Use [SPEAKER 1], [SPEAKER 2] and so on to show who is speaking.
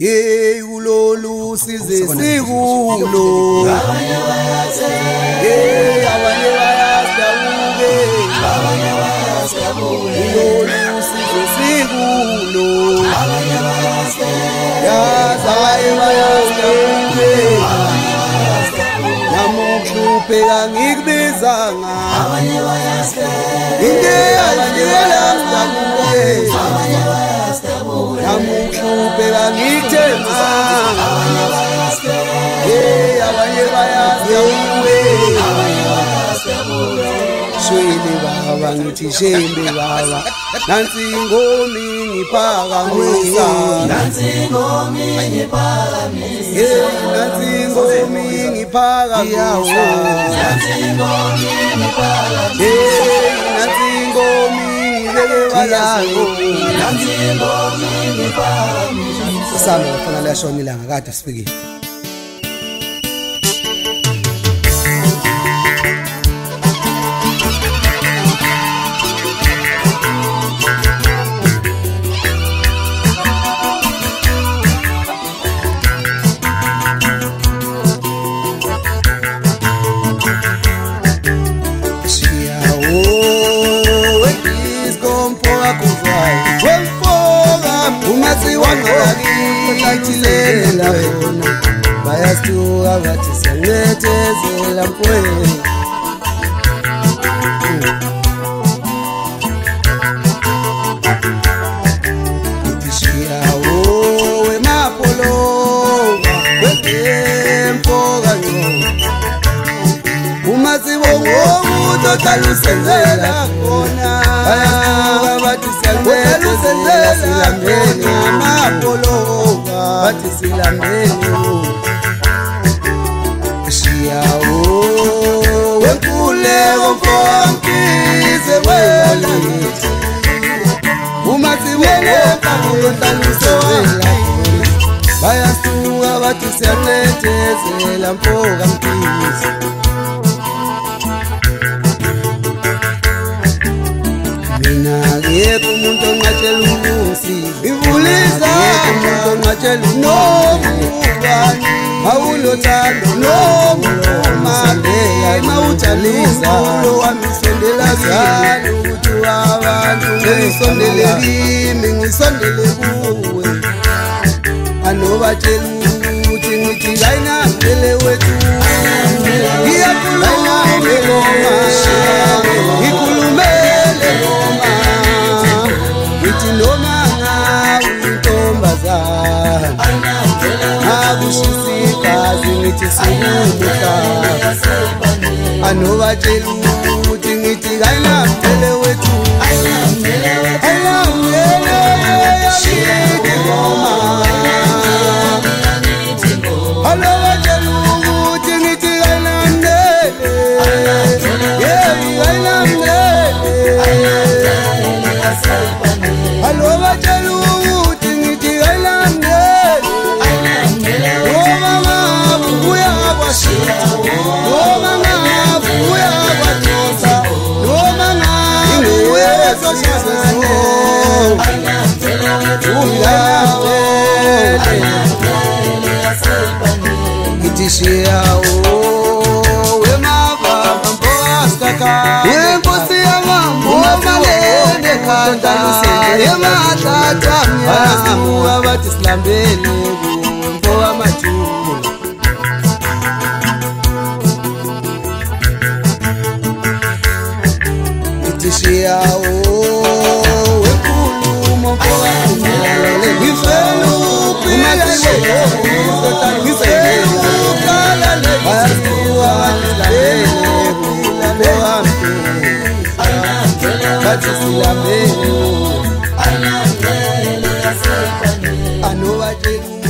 [SPEAKER 1] Hey ulolu size sikulo
[SPEAKER 2] abanye bayazi
[SPEAKER 1] hey abanye bayasabuke
[SPEAKER 2] abanye bayasabuke
[SPEAKER 1] ulolu size sikulo
[SPEAKER 2] abanye bayazi
[SPEAKER 1] yazaye bayasabuke namuhlupheka ngikubizanga
[SPEAKER 2] abanye bayazi
[SPEAKER 1] inde ayidela ngakuwe
[SPEAKER 2] abanye bayazi
[SPEAKER 1] namuhlupheka ngithema
[SPEAKER 2] abanye bayazi
[SPEAKER 1] hey abanye bayasabuke shwele baba ngithi shembe baba nansi ingoma ngiphakamisa
[SPEAKER 2] nansi ngomi ngiphakamisa
[SPEAKER 1] hey nansi ingoma ngiphakamisa
[SPEAKER 2] nansi ngomi ngiphakamisa
[SPEAKER 1] hey nansi ingoma ngibeke balalo
[SPEAKER 2] nansi ngomi ngiphakamisa
[SPEAKER 1] sami ngifuna lashonila ngakade sifikile Lela bona bayasuka bathi siyanethezela mfowethu Tishiyawo wemapolo wempo kanyo uma sibongo umuntu otalusenzela khona bayasuka bathi siyanethezela silambeni amapolo bathi silambeni Shiyawo wenkuleko mfonkize welakithi uma sibonga umuntu bayasuka bathi siyanethezela mfoka mkhize mina yekho umuntu onqatshela ukusiza ivulisa umuntu onqatshela nomubani awulothando nomumambeya mawujalisa lo wamisondela zalo ukuthi abantu ngisondele kimi ngisondele kuwe anobatshela ukuthi ngithi kayinambele wethu ngiyakhuluma ngikhulumele noma ngithi noma ngawintombazana akushisa igazi ngithi sikumuhla anobatshela ukuthi ngithi kayinambele wethu Shiyawo wemava mposkaka wenkosi yamambo malende khanda yemathatha mya bathi silambele kumpo amajula Shiyawo wenkulumo mpokamele ngifela uphile bathi silambele anobatshela